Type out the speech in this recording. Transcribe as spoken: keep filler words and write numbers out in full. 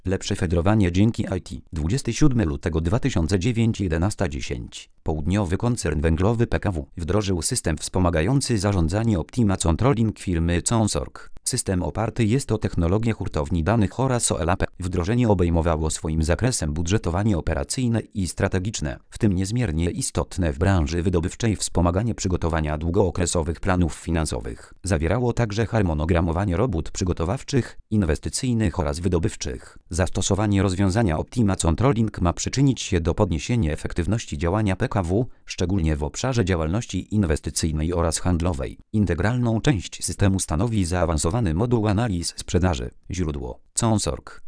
Lepsze fedrowanie dzięki I T. dwudziestego siódmego lutego dwa tysiące dziewiątego jedenaście dziesięć. Południowy koncern węglowy P K W wdrożył system wspomagający zarządzanie Optima Controlling firmy Consorg. System oparty jest o technologię hurtowni danych oraz o L A P. Wdrożenie obejmowało swoim zakresem budżetowanie operacyjne i strategiczne, w tym niezmiernie istotne w branży wydobywczej wspomaganie przygotowania długookresowych planów finansowych. Zawierało także harmonogramowanie robót przygotowawczych, inwestycyjnych oraz wydobywczych. Zastosowanie rozwiązania Optima Controlling ma przyczynić się do podniesienia efektywności działania P K W, szczególnie w obszarze działalności inwestycyjnej oraz handlowej. Integralną część systemu stanowi zaawansowany moduł analiz sprzedaży. Źródło: Consorg.